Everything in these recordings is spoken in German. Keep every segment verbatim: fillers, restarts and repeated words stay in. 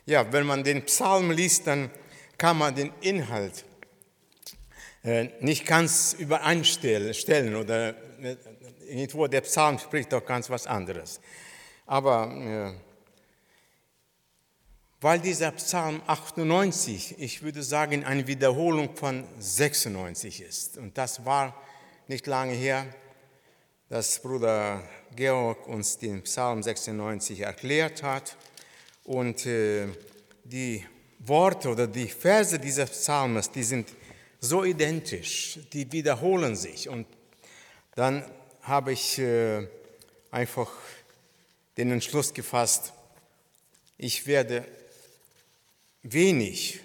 Ja, wenn man den Psalm liest, dann kann man den Inhalt äh, nicht ganz übereinstellen oder äh, irgendwo der Psalm spricht doch ganz was anderes. Aber äh, weil dieser Psalm achtundneunzig, ich würde sagen, eine Wiederholung von sechsundneunzig ist. Und das war nicht lange her, dass Bruder Georg uns den Psalm sechsundneunzig erklärt hat. Und äh, die Worte oder die Verse dieses Psalmes, die sind so identisch, die wiederholen sich. Und dann habe ich äh, einfach den Entschluss gefasst, ich werde wenig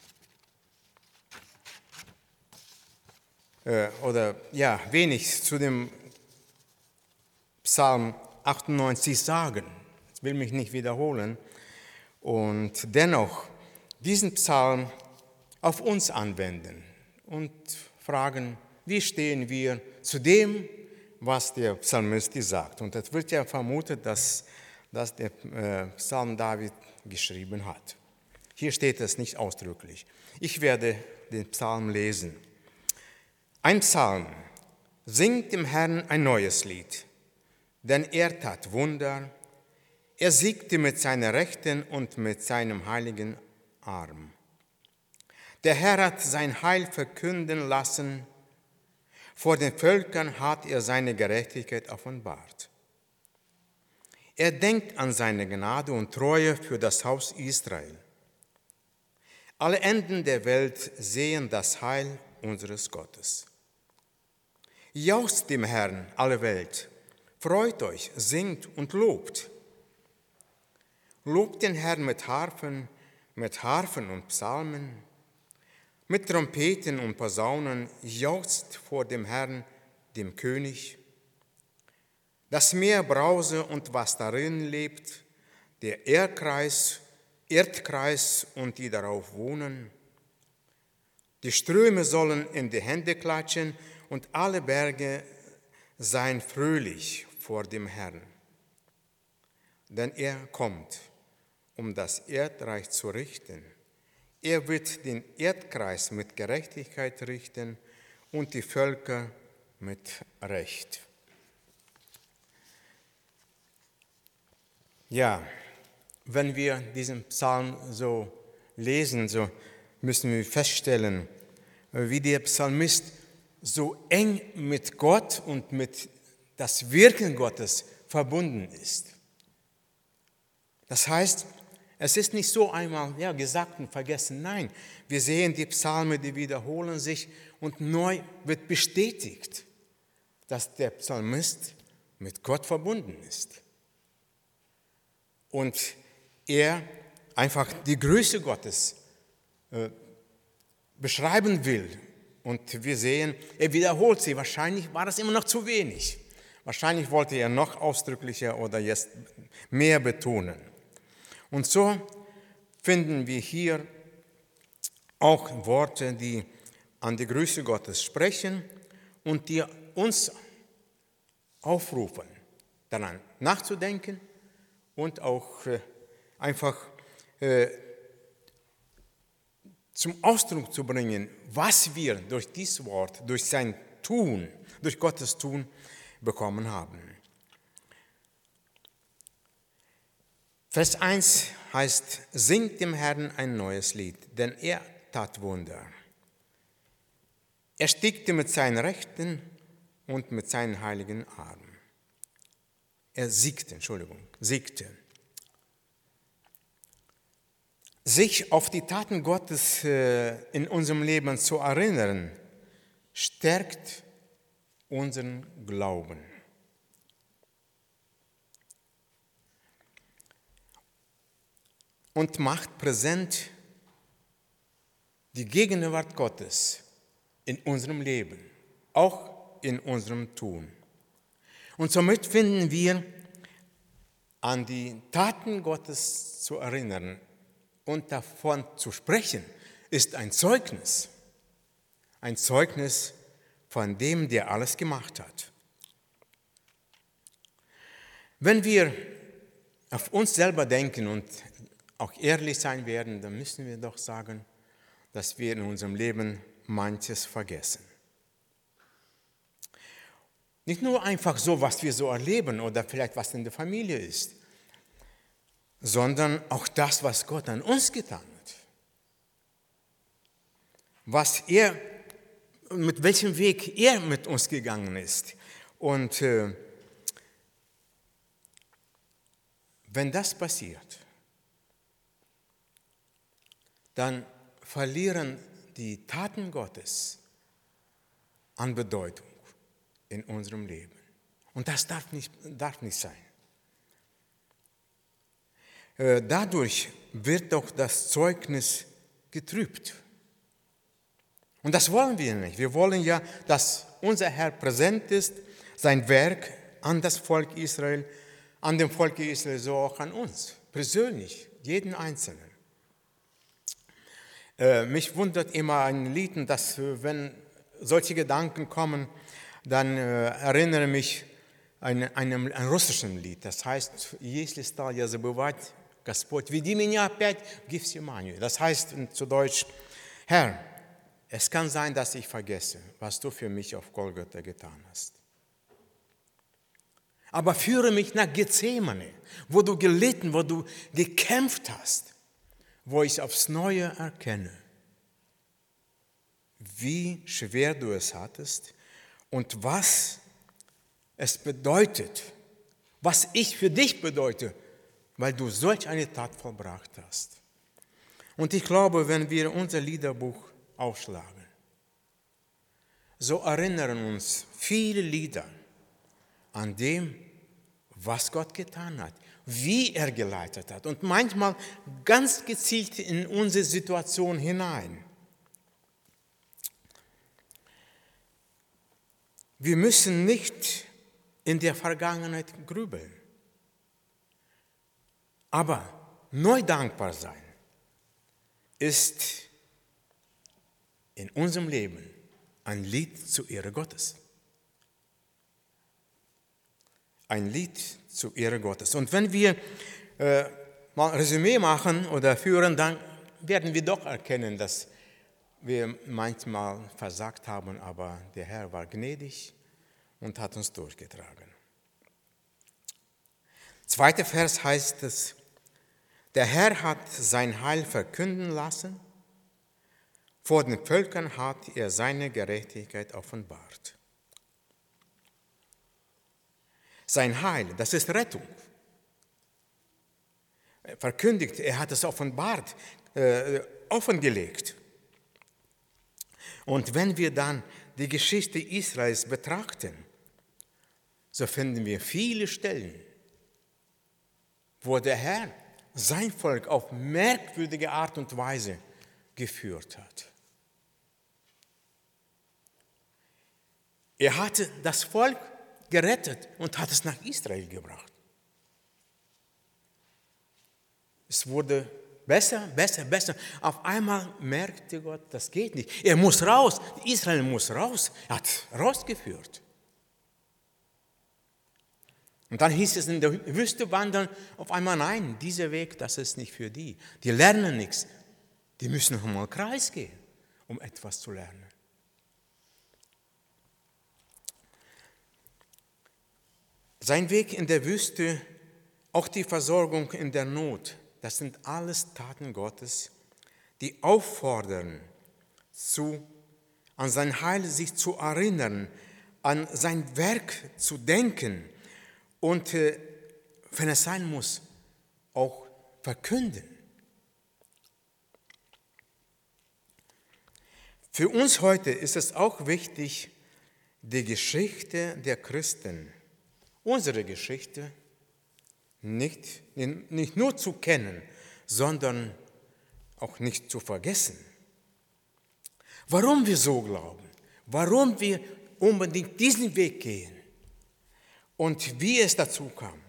äh, oder ja, wenig zu dem Psalm achtundneunzig sagen. Ich will mich nicht wiederholen. Und dennoch diesen Psalm auf uns anwenden und fragen, wie stehen wir zu dem, was der Psalmist sagt. Und es wird ja vermutet, dass, dass der äh, Psalm David geschrieben hat. Hier steht es nicht ausdrücklich. Ich werde den Psalm lesen. Ein Psalm: Singt dem Herrn ein neues Lied, denn er tat Wunder. Er siegte mit seiner Rechten und mit seinem heiligen Arm. Der Herr hat sein Heil verkünden lassen. Vor den Völkern hat er seine Gerechtigkeit offenbart. Er denkt an seine Gnade und Treue für das Haus Israel. Alle Enden der Welt sehen das Heil unseres Gottes. Jauchzt dem Herrn, alle Welt. Freut euch, singt und lobt. Lobt den Herrn mit Harfen, mit Harfen und Psalmen, mit Trompeten und Posaunen, jauchzt vor dem Herrn, dem König. Das Meer brause und was darin lebt, der Erdkreis, Erdkreis und die darauf wohnen. Die Ströme sollen in die Hände klatschen und alle Berge seien fröhlich vor dem Herrn. Denn er kommt, um das Erdreich zu richten. Er wird den Erdkreis mit Gerechtigkeit richten und die Völker mit Recht. Ja, wenn wir diesen Psalm so lesen, so müssen wir feststellen, wie der Psalmist so eng mit Gott und mit das Wirken Gottes verbunden ist. Das heißt, es ist nicht so einmal ja, gesagt und vergessen. Nein, wir sehen die Psalme, die wiederholen sich und neu wird bestätigt, dass der Psalmist mit Gott verbunden ist. Und er einfach die Größe Gottes äh, beschreiben will. Und wir sehen, er wiederholt sie. Wahrscheinlich war das immer noch zu wenig. Wahrscheinlich wollte er noch ausdrücklicher oder jetzt mehr betonen. Und so finden wir hier auch Worte, die an die Größe Gottes sprechen und die uns aufrufen, daran nachzudenken und auch äh, einfach äh, zum Ausdruck zu bringen, was wir durch dieses Wort, durch sein Tun, durch Gottes Tun bekommen haben. Vers eins heißt, singt dem Herrn ein neues Lied, denn er tat Wunder. Er stickte mit seinen Rechten und mit seinen heiligen Armen. Er siegte, Entschuldigung, siegte. Sich auf die Taten Gottes in unserem Leben zu erinnern, stärkt unseren Glauben. Und macht präsent die Gegenwart Gottes in unserem Leben, auch in unserem Tun. Und somit finden wir an die Taten Gottes zu erinnern und davon zu sprechen, ist ein Zeugnis. Ein Zeugnis von dem, der alles gemacht hat. Wenn wir auf uns selber denken und auch ehrlich sein werden, dann müssen wir doch sagen, dass wir in unserem Leben manches vergessen. Nicht nur einfach so, was wir so erleben oder vielleicht was in der Familie ist, sondern auch das, was Gott an uns getan hat. Was er, mit welchem Weg er mit uns gegangen ist. Und äh, wenn das passiert, dann verlieren die Taten Gottes an Bedeutung in unserem Leben. Und das darf nicht, darf nicht sein. Äh, dadurch wird doch das Zeugnis getrübt. Und das wollen wir nicht. Wir wollen ja, dass unser Herr präsent ist, sein Werk an das Volk Israel, an dem Volk Israel, so auch an uns, persönlich, jeden Einzelnen. Äh, mich wundert immer ein Lied, dass wenn solche Gedanken kommen, dann äh, erinnere mich an einem, einem russischen Lied. Das heißt, «Если стал я забывать, Господь, веди меня опять в Гефсиманию». Das heißt zu Deutsch, Herr, es kann sein, dass ich vergesse, was du für mich auf Golgatha getan hast. Aber führe mich nach Gethsemane, wo du gelitten, wo du gekämpft hast, wo ich aufs Neue erkenne, wie schwer du es hattest und was es bedeutet, was ich für dich bedeute, weil du solch eine Tat vollbracht hast. Und ich glaube, wenn wir unser Liederbuch aufschlagen, so erinnern uns viele Lieder an dem, was Gott getan hat, wie er geleitet hat und manchmal ganz gezielt in unsere Situation hinein. Wir müssen nicht in der Vergangenheit grübeln, aber neu dankbar sein ist in unserem Leben ein Lied zur Ehre Gottes. Ein Lied zur Ehre Gottes. Und wenn wir äh, mal ein Resümee machen oder führen, dann werden wir doch erkennen, dass wir manchmal versagt haben, aber der Herr war gnädig und hat uns durchgetragen. Zweiter Vers heißt es, der Herr hat sein Heil verkünden lassen, vor den Völkern hat er seine Gerechtigkeit offenbart. Sein Heil, das ist Rettung. Er verkündigt, er hat es offenbart, äh, offengelegt. Und wenn wir dann die Geschichte Israels betrachten, so finden wir viele Stellen, wo der Herr sein Volk auf merkwürdige Art und Weise geführt hat. Er hatte das Volk gerettet und hat es nach Israel gebracht. Es wurde besser, besser, besser. Auf einmal merkte Gott, das geht nicht. Er muss raus, Israel muss raus. Er hat rausgeführt. Und dann hieß es in der Wüste wandern, auf einmal nein, dieser Weg, das ist nicht für die. Die lernen nichts. Die müssen noch mal Kreis gehen, um etwas zu lernen. Sein Weg in der Wüste, auch die Versorgung in der Not, das sind alles Taten Gottes, die auffordern, zu, an sein Heil sich zu erinnern, an sein Werk zu denken und, äh, wenn es sein muss, auch verkünden. Für uns heute ist es auch wichtig, die Geschichte der Christen, unsere Geschichte, nicht, nicht nur zu kennen, sondern auch nicht zu vergessen. Warum wir so glauben, warum wir unbedingt diesen Weg gehen und wie es dazu kam.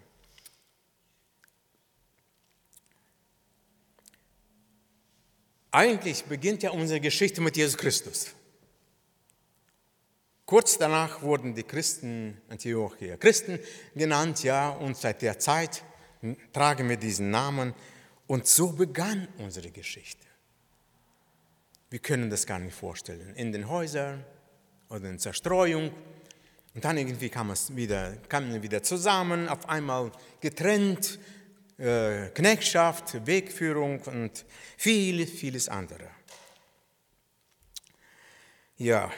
Eigentlich beginnt ja unsere Geschichte mit Jesus Christus. Kurz danach wurden die Christen Antiochier Christen genannt, ja, und seit der Zeit tragen wir diesen Namen. Und so begann unsere Geschichte. Wir können das gar nicht vorstellen. In den Häusern oder in Zerstreuung. Und dann irgendwie kam es wieder, kamen wir wieder zusammen, auf einmal getrennt, äh, Knechtschaft, Wegführung und vieles, vieles andere. Ja.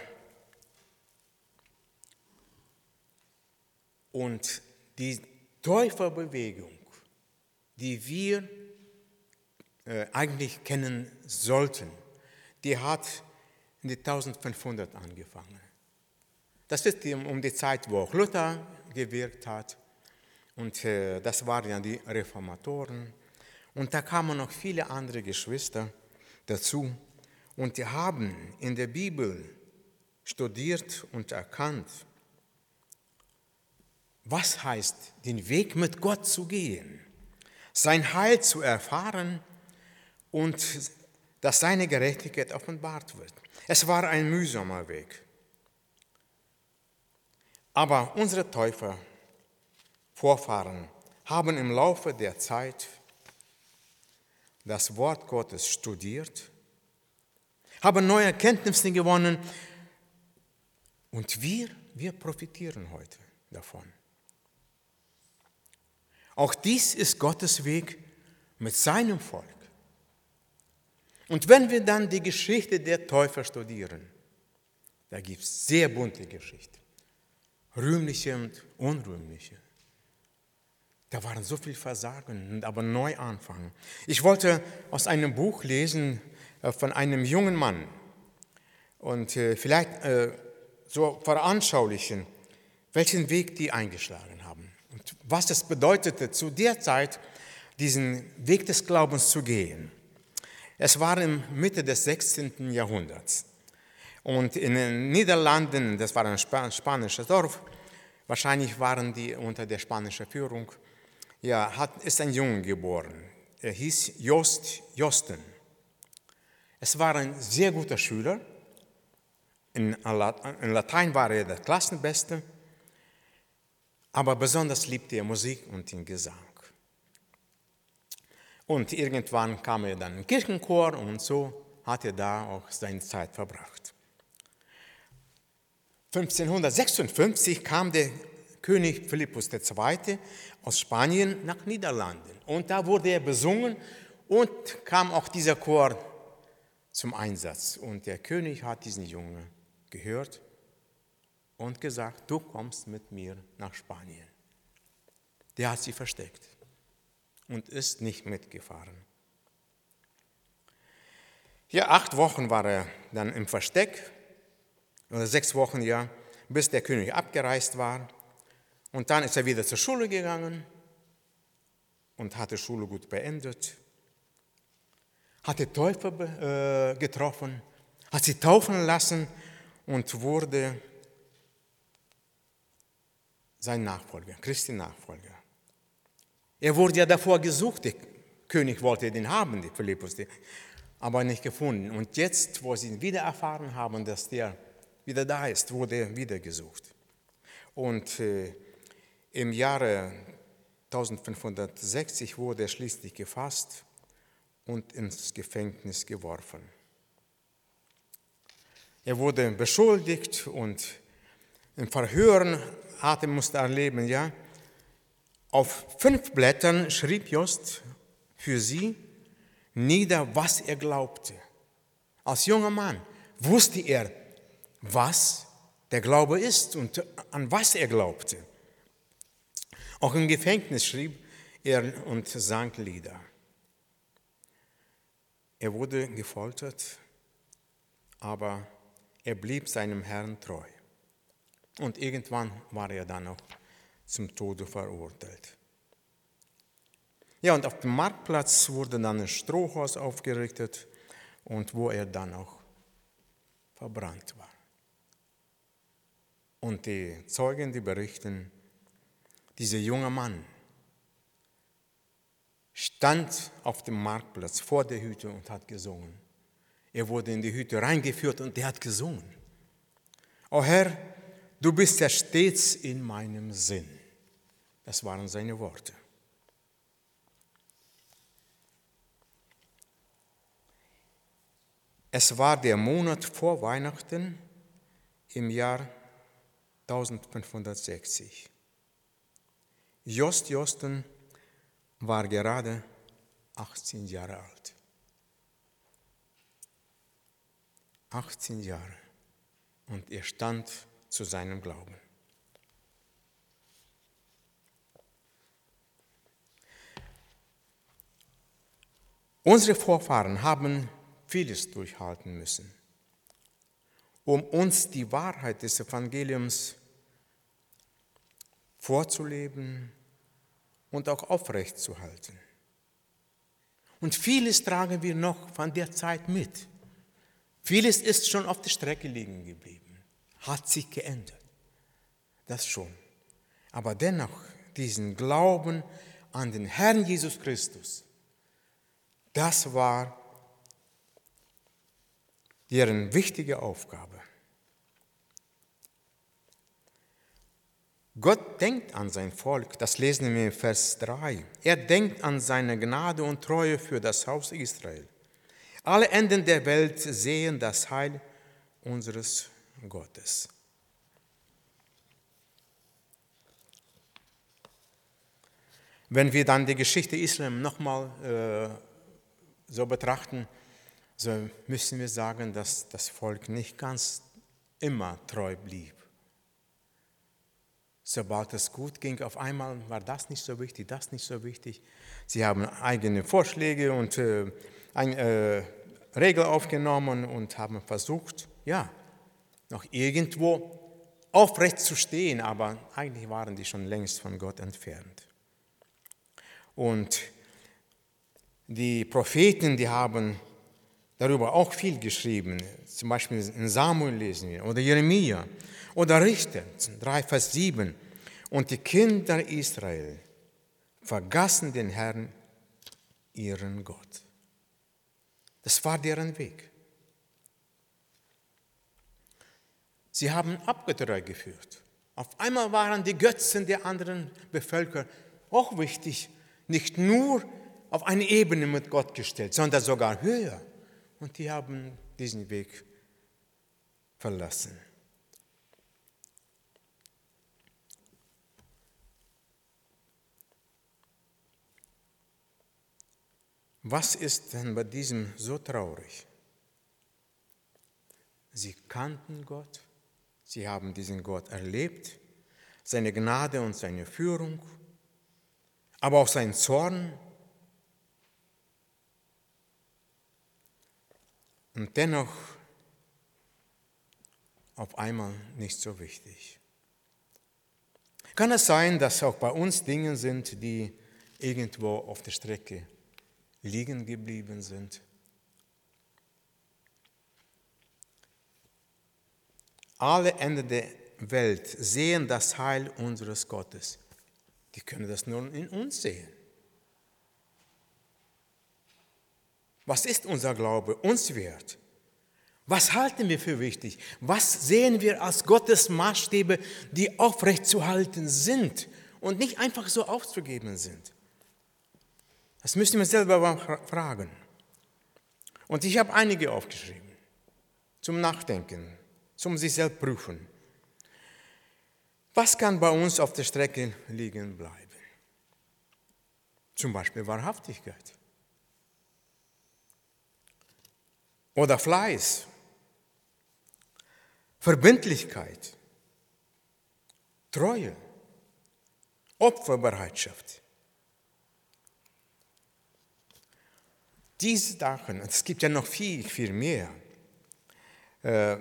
Und die Täuferbewegung, die wir äh, eigentlich kennen sollten, die hat in die eintausendfünfhundert angefangen. Das ist um die Zeit, wo auch Luther gewirkt hat. Und äh, das waren ja die Reformatoren. Und da kamen noch viele andere Geschwister dazu. Und die haben in der Bibel studiert und erkannt, was heißt, den Weg mit Gott zu gehen, sein Heil zu erfahren und dass seine Gerechtigkeit offenbart wird. Es war ein mühsamer Weg. Aber unsere Täufer, Vorfahren, haben im Laufe der Zeit das Wort Gottes studiert, haben neue Erkenntnisse gewonnen und wir, wir profitieren heute davon. Auch dies ist Gottes Weg mit seinem Volk. Und wenn wir dann die Geschichte der Täufer studieren, da gibt es sehr bunte Geschichten, rühmliche und unrühmliche. Da waren so viele Versagen, aber neu anfangen. Ich wollte aus einem Buch lesen von einem jungen Mann und vielleicht so veranschaulichen, welchen Weg die eingeschlagen haben und was es bedeutete, zu der Zeit diesen Weg des Glaubens zu gehen. Es war in Mitte des sechzehnten Jahrhunderts. Und in den Niederlanden, das war ein spanisches Dorf, wahrscheinlich waren die unter der spanischen Führung, ja, hat, ist ein Junge geboren. Er hieß Jost Josten. Es war ein sehr guter Schüler. In, in Latein war er der Klassenbeste, aber besonders liebte er Musik und den Gesang. Und irgendwann kam er dann in den Kirchenchor und so hat er da auch seine Zeit verbracht. fünfzehnhundertsechsundfünfzig kam der König Philippus der Zweite aus Spanien nach Niederlanden. Und da wurde er besungen und kam auch dieser Chor zum Einsatz. Und der König hat diesen Jungen gehört und gesagt, du kommst mit mir nach Spanien. Der hat sie versteckt und ist nicht mitgefahren. Ja, acht Wochen war er dann im Versteck, oder sechs Wochen, ja, bis der König abgereist war. Und dann ist er wieder zur Schule gegangen und hat die Schule gut beendet, hat die Täufer äh, getroffen, hat sie taufen lassen und wurde sein Nachfolger, Christi Nachfolger. Er wurde ja davor gesucht, der König wollte den haben, der Philippus, aber nicht gefunden. Und jetzt, wo sie ihn wieder erfahren haben, dass der wieder da ist, wurde er wieder gesucht. Und äh, im Jahre eintausendfünfhundertsechzig wurde er schließlich gefasst und ins Gefängnis geworfen. Er wurde beschuldigt und im Verhören hatte, musste er erleben, ja. Auf fünf Blättern schrieb Jost für sie nieder, was er glaubte. Als junger Mann wusste er, was der Glaube ist und an was er glaubte. Auch im Gefängnis schrieb er und sang Lieder. Er wurde gefoltert, aber er blieb seinem Herrn treu. Und irgendwann war er dann auch zum Tode verurteilt. Ja, und auf dem Marktplatz wurde dann ein Strohhaus aufgerichtet und wo er dann auch verbrannt war. Und die Zeugen, die berichten, dieser junge Mann stand auf dem Marktplatz vor der Hütte und hat gesungen. Er wurde in die Hütte reingeführt und er hat gesungen. O Herr, du bist ja stets in meinem Sinn. Das waren seine Worte. Es war der Monat vor Weihnachten im Jahr eintausendfünfhundertsechzig. Jost Josten war gerade achtzehn Jahre alt. achtzehn Jahre. Und er stand zu seinem Glauben. Unsere Vorfahren haben vieles durchhalten müssen, um uns die Wahrheit des Evangeliums vorzuleben und auch aufrechtzuerhalten. Und vieles tragen wir noch von der Zeit mit. Vieles ist schon auf der Strecke liegen geblieben, hat sich geändert. Das schon. Aber dennoch diesen Glauben an den Herrn Jesus Christus, das war deren wichtige Aufgabe. Gott denkt an sein Volk, das lesen wir in Vers drei. Er denkt an seine Gnade und Treue für das Haus Israel. Alle Enden der Welt sehen das Heil unseres Gottes. Wenn wir dann die Geschichte Israel nochmal äh, so betrachten, so müssen wir sagen, dass das Volk nicht ganz immer treu blieb. Sobald es gut ging, auf einmal war das nicht so wichtig, das nicht so wichtig. Sie haben eigene Vorschläge und äh, eine äh, Regel aufgenommen und haben versucht, ja, noch irgendwo aufrecht zu stehen, aber eigentlich waren die schon längst von Gott entfernt. Und die Propheten, die haben darüber auch viel geschrieben, zum Beispiel in Samuel lesen wir, oder Jeremia, oder Richter, drei Vers sieben. Und die Kinder Israel vergaßen den Herrn, ihren Gott. Das war deren Weg. Sie haben Abgötterei geführt. Auf einmal waren die Götzen der anderen Bevölkerung auch wichtig, nicht nur auf eine Ebene mit Gott gestellt, sondern sogar höher. Und die haben diesen Weg verlassen. Was ist denn bei diesem so traurig? Sie kannten Gott, sie haben diesen Gott erlebt, seine Gnade und seine Führung, aber auch seinen Zorn. Und dennoch auf einmal nicht so wichtig. Kann es sein, dass auch bei uns Dinge sind, die irgendwo auf der Strecke liegen geblieben sind? Alle Enden der Welt sehen das Heil unseres Gottes. Die können das nur in uns sehen. Was ist unser Glaube uns wert? Was halten wir für wichtig? Was sehen wir als Gottes Maßstäbe, die aufrechtzuerhalten sind und nicht einfach so aufzugeben sind? Das müssen wir selber fragen. Und ich habe einige aufgeschrieben, zum Nachdenken, zum sich selbst prüfen. Was kann bei uns auf der Strecke liegen bleiben? Zum Beispiel Wahrhaftigkeit. Oder Fleiß, Verbindlichkeit, Treue, Opferbereitschaft. Diese Sachen, es gibt ja noch viel, viel mehr, äh,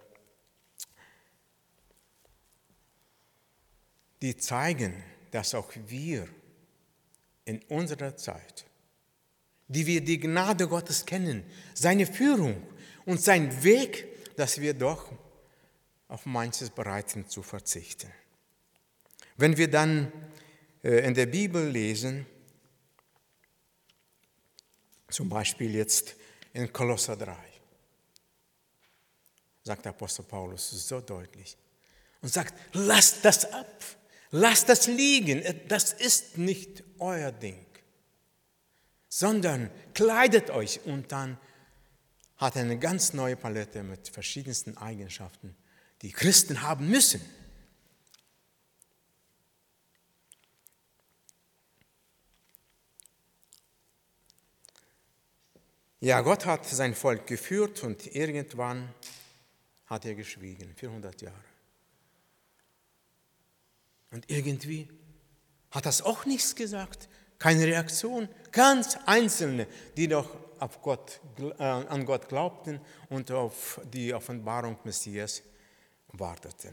die zeigen, dass auch wir in unserer Zeit, die wir die Gnade Gottes kennen, seine Führung und seinen Weg, dass wir doch auf manches bereit sind zu verzichten. Wenn wir dann äh, in der Bibel lesen, zum Beispiel jetzt in Kolosser drei, sagt der Apostel Paulus so deutlich und sagt, lasst das ab, lasst das liegen, das ist nicht euer Ding, sondern kleidet euch und dann hat eine ganz neue Palette mit verschiedensten Eigenschaften, die Christen haben müssen. Ja, Gott hat sein Volk geführt und irgendwann hat er geschwiegen, vierhundert Jahre. Und irgendwie hat das auch nichts gesagt, keine Reaktion. Ganz Einzelne, die doch auf Gott, äh, an Gott glaubten und auf die Offenbarung Messias warteten.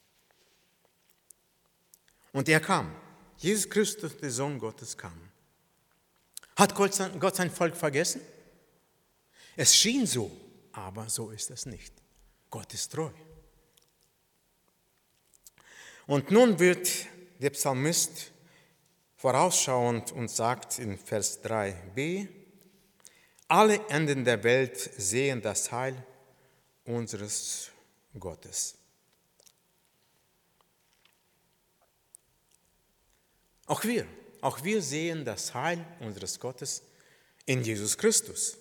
Und er kam. Jesus Christus, der Sohn Gottes, kam. Hat Gott sein, Gott sein Volk vergessen? Es schien so, aber so ist es nicht. Gott ist treu. Und nun wird der Psalmist vorausschauend und sagt in Vers drei b, alle Enden der Welt sehen das Heil unseres Gottes. Auch wir, auch wir sehen das Heil unseres Gottes in Jesus Christus.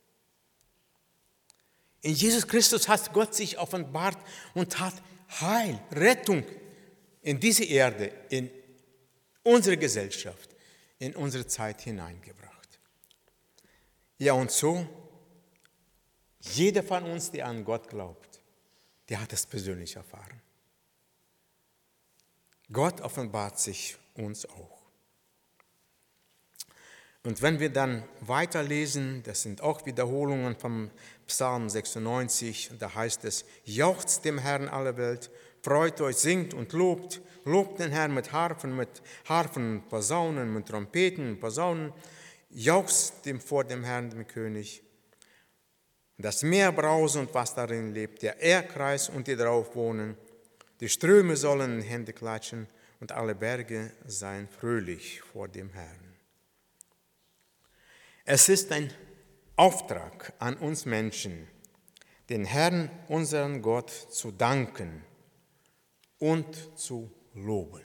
In Jesus Christus hat Gott sich offenbart und hat Heil, Rettung in diese Erde, in unsere Gesellschaft, in unsere Zeit hineingebracht. Ja, und so, jeder von uns, der an Gott glaubt, der hat es persönlich erfahren. Gott offenbart sich uns auch. Und wenn wir dann weiterlesen, das sind auch Wiederholungen vom Psalm sechsundneunzig, da heißt es, jauchzt dem Herrn alle Welt, freut euch, singt und lobt, lobt den Herrn mit Harfen, mit Harfen, Posaunen, mit Trompeten, Posaunen, jauchzt dem vor dem Herrn, dem König. Das Meer brause und was darin lebt, der Erdkreis und die darauf wohnen, die Ströme sollen in Hände klatschen und alle Berge seien fröhlich vor dem Herrn. Es ist ein Auftrag an uns Menschen, den Herrn, unseren Gott, zu danken und zu loben.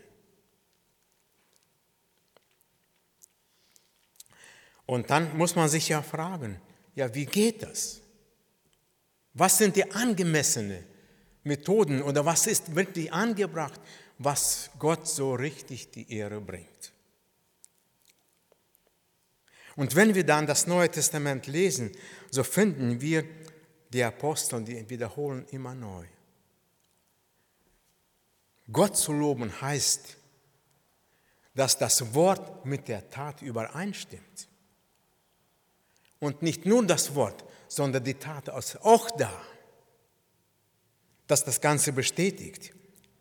Und dann muss man sich ja fragen, ja, wie geht das? Was sind die angemessenen Methoden oder was ist wirklich angebracht, was Gott so richtig die Ehre bringt? Und wenn wir dann das Neue Testament lesen, so finden wir die Apostel, die wiederholen immer neu. Gott zu loben heißt, dass das Wort mit der Tat übereinstimmt. Und nicht nur das Wort, sondern die Tat ist auch da, dass das Ganze bestätigt.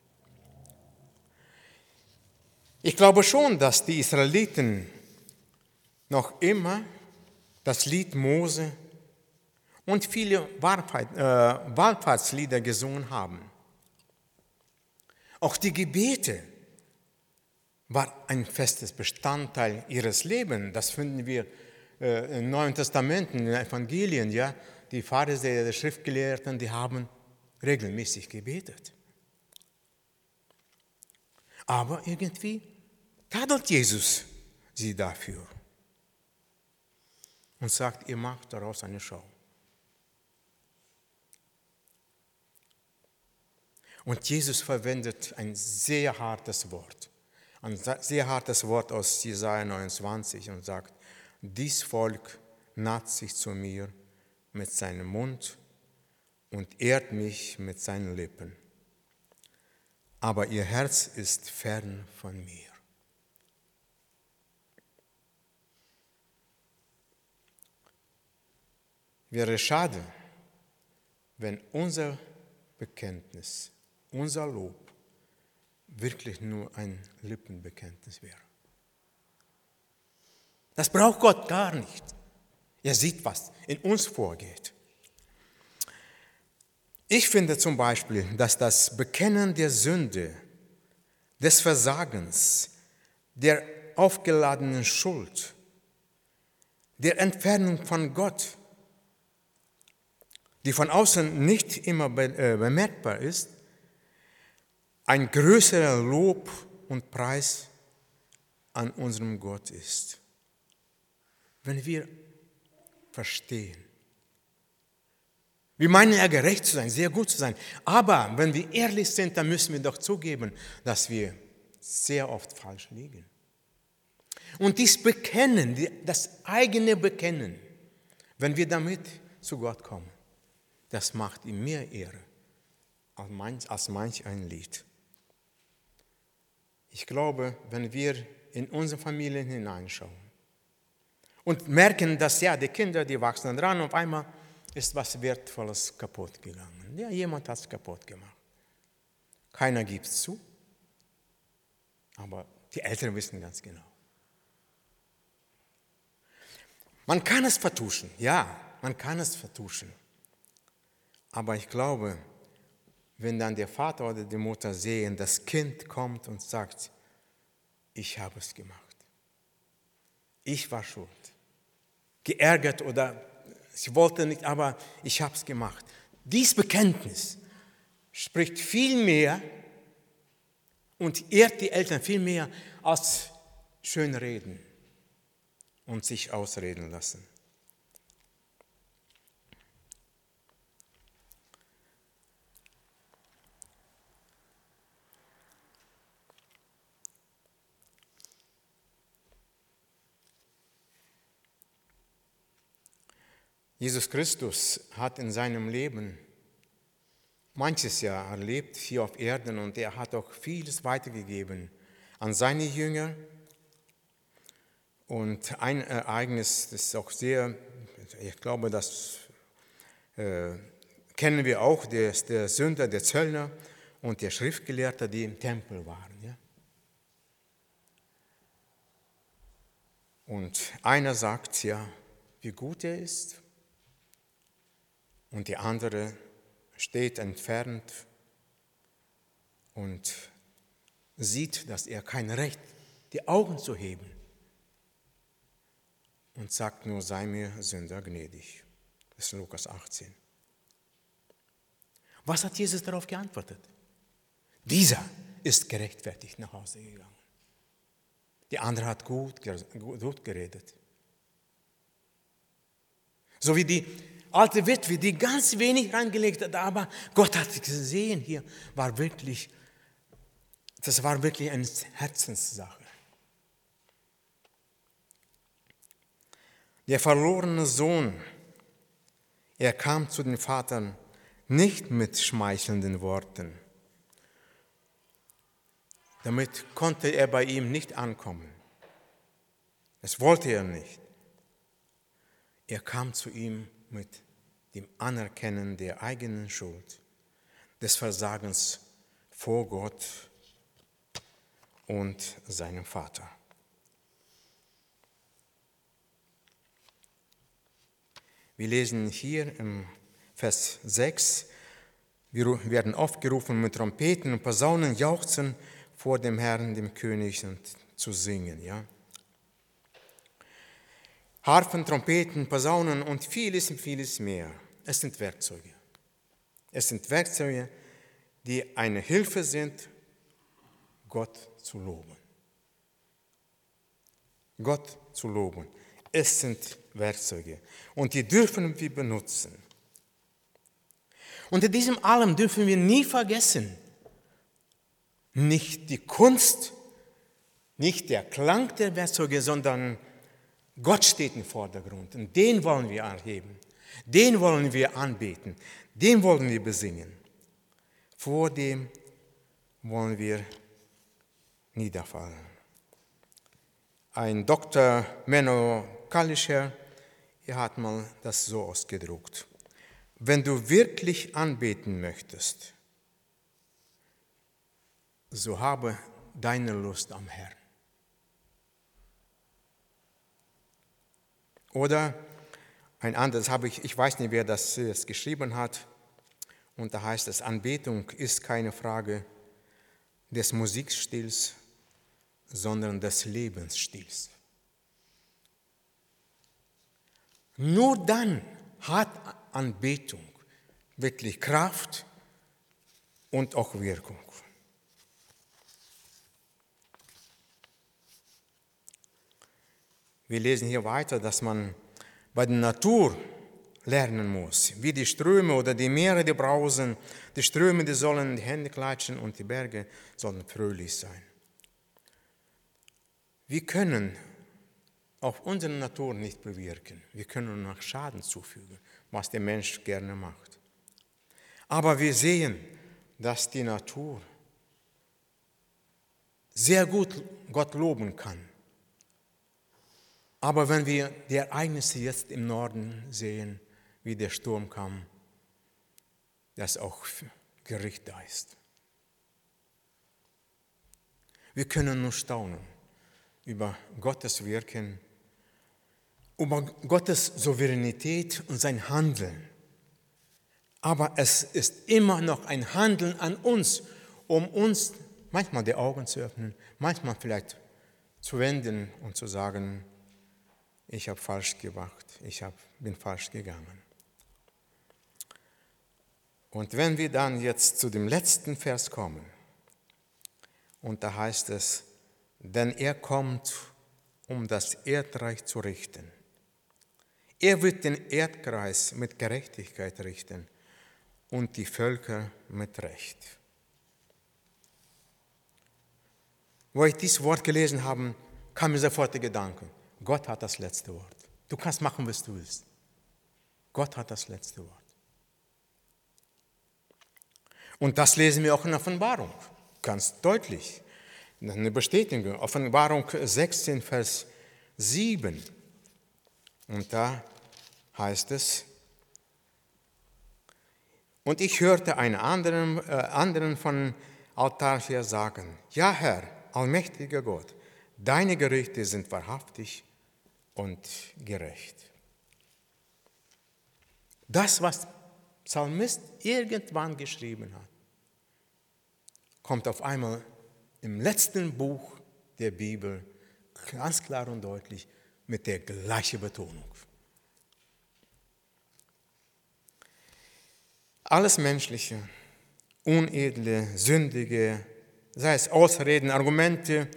Ich glaube schon, dass die Israeliten noch immer das Lied Mose und viele Wallfahrtslieder gesungen haben. Auch die Gebete war ein festes Bestandteil ihres Lebens. Das finden wir im Neuen Testament, in den Evangelien. Ja? Die Pharisäer, die Schriftgelehrten, die haben regelmäßig gebetet. Aber irgendwie tadelt Jesus sie dafür und sagt, ihr macht daraus eine Schau. Und Jesus verwendet ein sehr hartes Wort, ein sehr hartes Wort aus Jesaja neunundzwanzig und sagt, dies Volk naht sich zu mir mit seinem Mund und ehrt mich mit seinen Lippen, aber ihr Herz ist fern von mir. Wäre schade, wenn unser Bekenntnis, unser Lob wirklich nur ein Lippenbekenntnis wäre. Das braucht Gott gar nicht. Er sieht, was in uns vorgeht. Ich finde zum Beispiel, dass das Bekennen der Sünde, des Versagens, der aufgeladenen Schuld, der Entfernung von Gott, die von außen nicht immer bemerkbar ist, ein größerer Lob und Preis an unserem Gott ist. Wenn wir verstehen, Wir meinen ja gerecht zu sein, sehr gut zu sein. Aber wenn wir ehrlich sind, dann müssen wir doch zugeben, dass wir sehr oft falsch liegen. Und dies Bekennen, das eigene Bekennen, wenn wir damit zu Gott kommen, das macht ihm mehr Ehre als manch, als manch ein Lied. Ich glaube, wenn wir in unsere Familien hineinschauen und merken, dass ja, die Kinder, die wachsen dran, auf einmal ist was Wertvolles kaputt gegangen. Ja, jemand hat es kaputt gemacht. Keiner gibt es zu, aber die Eltern wissen ganz genau. Man kann es vertuschen, ja, man kann es vertuschen. Aber ich glaube, wenn dann der Vater oder die Mutter sehen, das Kind kommt und sagt, ich habe es gemacht. Ich war schuld. Geärgert oder ich wollte nicht, aber ich habe es gemacht. Dies Bekenntnis spricht viel mehr und ehrt die Eltern viel mehr als schön reden und sich ausreden lassen. Jesus Christus hat in seinem Leben manches Jahr erlebt hier auf Erden und er hat auch vieles weitergegeben an seine Jünger. Und ein Ereignis, das ist auch sehr, ich glaube, das äh, kennen wir auch, der ist der Sünder, der Zöllner und der Schriftgelehrte, die im Tempel waren. Ja? Und einer sagt ja, wie gut er ist. Und die andere steht entfernt und sieht, dass er kein Recht hat, die Augen zu heben. Und sagt nur, sei mir Sünder gnädig. Das ist Lukas achtzehn. Was hat Jesus darauf geantwortet? Dieser ist gerechtfertigt nach Hause gegangen. Die andere hat gut, gut geredet. So wie die alte Witwe, die ganz wenig reingelegt hat, aber Gott hat gesehen, hier war wirklich, das war wirklich eine Herzenssache. Der verlorene Sohn, er kam zu den Vatern nicht mit schmeichelnden Worten. Damit konnte er bei ihm nicht ankommen. Das wollte er nicht. Er kam zu ihm mit dem Anerkennen der eigenen Schuld, des Versagens vor Gott und seinem Vater. Wir lesen hier im Vers sechs, wir werden aufgerufen mit Trompeten und Posaunen, jauchzen vor dem Herrn, dem König, und zu singen. Ja? Harfen, Trompeten, Posaunen und vieles und vieles mehr. Es sind Werkzeuge. Es sind Werkzeuge, die eine Hilfe sind, Gott zu loben. Gott zu loben. Es sind Werkzeuge und die dürfen wir benutzen. Unter diesem allem dürfen wir nie vergessen, nicht die Kunst, nicht der Klang der Werkzeuge, sondern Gott steht im Vordergrund und den wollen wir erheben, den wollen wir anbeten, den wollen wir besingen. Vor dem wollen wir niederfallen. Ein Doktor Menno Kalischer, er hat mal das so ausgedruckt. Wenn du wirklich anbeten möchtest, so habe deine Lust am Herrn. Oder ein anderes habe ich, ich weiß nicht, wer das, das geschrieben hat, und da heißt es, Anbetung ist keine Frage des Musikstils, sondern des Lebensstils. Nur dann hat Anbetung wirklich Kraft und auch Wirkung. Wir lesen hier weiter, dass man bei der Natur lernen muss. Wie die Ströme oder die Meere, die brausen. Die Ströme, die sollen in die Hände klatschen und die Berge sollen fröhlich sein. Wir können auf unsere Natur nicht bewirken. Wir können nur noch Schaden zufügen, was der Mensch gerne macht. Aber wir sehen, dass die Natur sehr gut Gott loben kann. Aber wenn wir die Ereignisse jetzt im Norden sehen, wie der Sturm kam, dass auch Gericht da ist. Wir können nur staunen über Gottes Wirken, über Gottes Souveränität und sein Handeln. Aber es ist immer noch ein Handeln an uns, um uns manchmal die Augen zu öffnen, manchmal vielleicht zu wenden und zu sagen, ich habe falsch gemacht, ich hab, bin falsch gegangen. Und wenn wir dann jetzt zu dem letzten Vers kommen, und da heißt es, denn er kommt, um das Erdreich zu richten. Er wird den Erdkreis mit Gerechtigkeit richten und die Völker mit Recht. Wo ich dieses Wort gelesen habe, kam mir sofort der Gedanke, Gott hat das letzte Wort. Du kannst machen, was du willst. Gott hat das letzte Wort. Und das lesen wir auch in der Offenbarung, ganz deutlich. Eine Bestätigung, Offenbarung sechzehn, Vers sieben. Und da heißt es, und ich hörte einen anderen, äh, anderen von Altar her sagen, ja Herr, allmächtiger Gott, deine Gerichte sind wahrhaftig und gerecht. Das, was Psalmist irgendwann geschrieben hat, kommt auf einmal im letzten Buch der Bibel ganz klar und deutlich mit der gleichen Betonung. Alles Menschliche, Unedle, Sündige, sei es Ausreden, Argumente,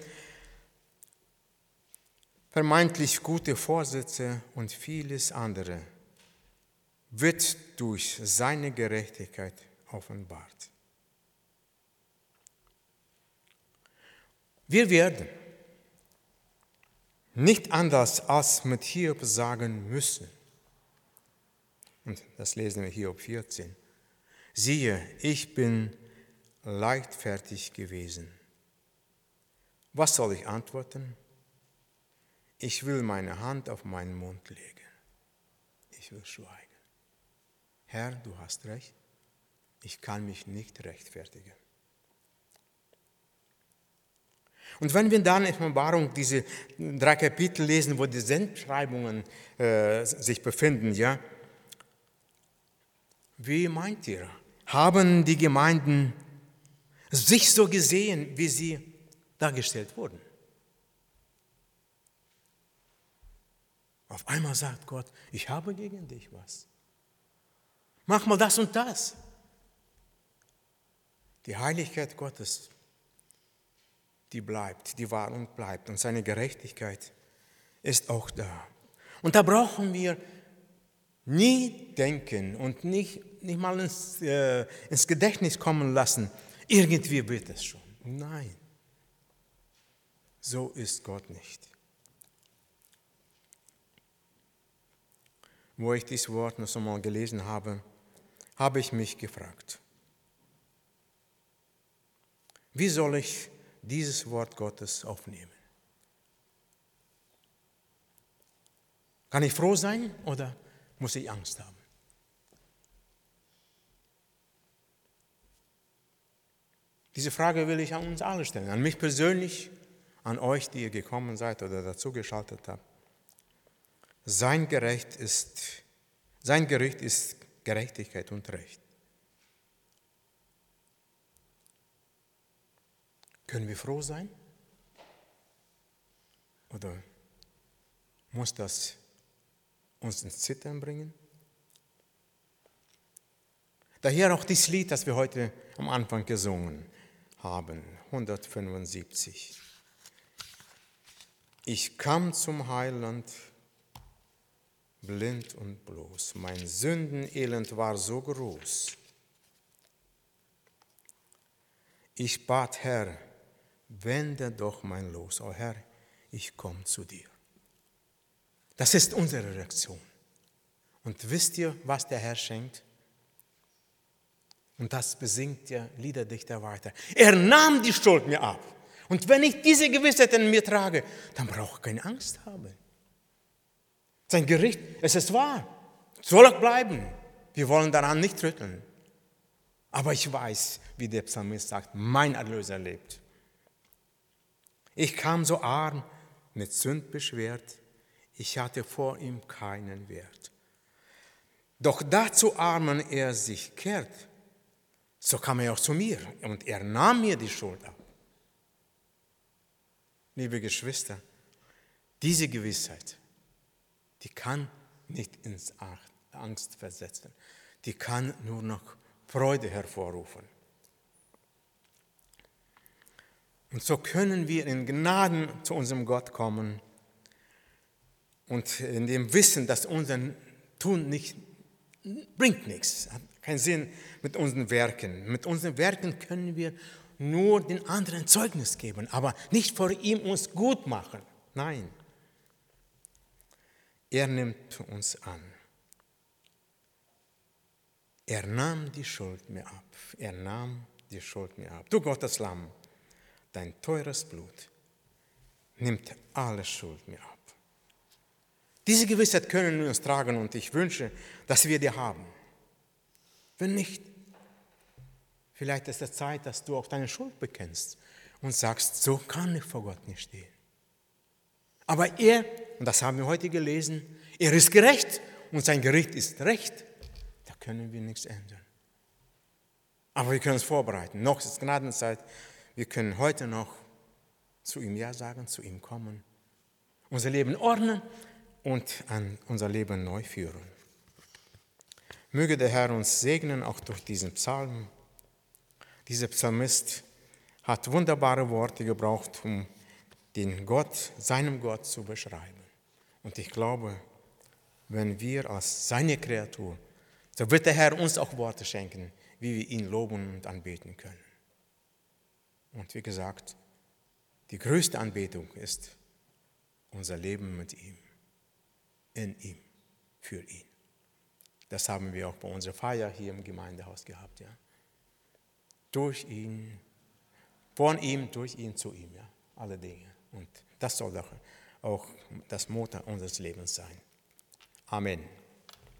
vermeintlich gute Vorsätze und vieles andere, wird durch seine Gerechtigkeit offenbart. Wir werden nicht anders als mit Hiob sagen müssen. Und das lesen wir Hiob vierzehn. Siehe, ich bin leichtfertig gewesen. Was soll ich antworten? Ich will meine Hand auf meinen Mund legen. Ich will schweigen. Herr, du hast recht. Ich kann mich nicht rechtfertigen. Und wenn wir dann in Offenbarung diese drei Kapitel lesen, wo die Sendschreibungen äh, sich befinden, ja, wie meint ihr? Haben die Gemeinden sich so gesehen, wie sie dargestellt wurden? Auf einmal sagt Gott, ich habe gegen dich was. Mach mal das und das. Die Heiligkeit Gottes, die bleibt, die war und bleibt. Und seine Gerechtigkeit ist auch da. Und da brauchen wir nie denken und nicht, nicht mal ins, äh, ins Gedächtnis kommen lassen, irgendwie wird es schon. Nein, so ist Gott nicht. Wo ich dieses Wort noch einmal gelesen habe, habe ich mich gefragt, wie soll ich dieses Wort Gottes aufnehmen? Kann ich froh sein oder muss ich Angst haben? Diese Frage will ich an uns alle stellen, an mich persönlich, an euch, die ihr gekommen seid oder dazugeschaltet habt. Sein Gericht ist, sein Gericht ist Gerechtigkeit und Recht. Können wir froh sein? Oder muss das uns ins Zittern bringen? Daher auch dieses Lied, das wir heute am Anfang gesungen haben, hundertfünfundsiebzig. Ich kam zum Heiland, blind und bloß. Mein Sündenelend war so groß. Ich bat, Herr, wende doch mein Los. Oh Herr, ich komme zu dir. Das ist unsere Reaktion. Und wisst ihr, was der Herr schenkt? Und das besingt der Liederdichter weiter. Er nahm die Schuld mir ab. Und wenn ich diese Gewissheit in mir trage, dann brauche ich keine Angst haben. Sein Gericht, es ist wahr, soll auch bleiben. Wir wollen daran nicht rütteln. Aber ich weiß, wie der Psalmist sagt, mein Erlöser lebt. Ich kam so arm, mit Sünd beschwert, ich hatte vor ihm keinen Wert. Doch da zu armen er sich kehrt, so kam er auch zu mir und er nahm mir die Schuld ab. Liebe Geschwister, diese Gewissheit, die kann nicht ins Angst versetzen, die kann nur noch Freude hervorrufen. Und so können wir in Gnaden zu unserem Gott kommen und in dem Wissen, dass unser Tun nicht bringt nichts, hat keinen Sinn mit unseren Werken. Mit unseren Werken können wir nur den anderen Zeugnis geben, aber nicht vor ihm uns gut machen. Nein, er nimmt uns an. Er nahm die Schuld mir ab. Er nahm die Schuld mir ab. Du Gottes Lamm, dein teures Blut nimmt alle Schuld mir ab. Diese Gewissheit können wir uns tragen und ich wünsche, dass wir die haben. Wenn nicht, vielleicht ist es Zeit, dass du auch deine Schuld bekennst und sagst, so kann ich vor Gott nicht stehen. Aber er, und das haben wir heute gelesen, er ist gerecht und sein Gericht ist recht. Da können wir nichts ändern. Aber wir können uns vorbereiten. Noch ist Gnadenzeit. Wir können heute noch zu ihm Ja sagen, zu ihm kommen, unser Leben ordnen und an unser Leben neu führen. Möge der Herr uns segnen, auch durch diesen Psalm. Dieser Psalmist hat wunderbare Worte gebraucht, um den Gott, seinem Gott zu beschreiben. Und ich glaube, wenn wir als seine Kreatur, so wird der Herr uns auch Worte schenken, wie wir ihn loben und anbeten können. Und wie gesagt, die größte Anbetung ist unser Leben mit ihm, in ihm, für ihn. Das haben wir auch bei unserer Feier hier im Gemeindehaus gehabt. Ja. Durch ihn, von ihm, durch ihn, zu ihm, ja, alle Dinge. Und das soll doch auch das Motto unseres Lebens sein. Amen.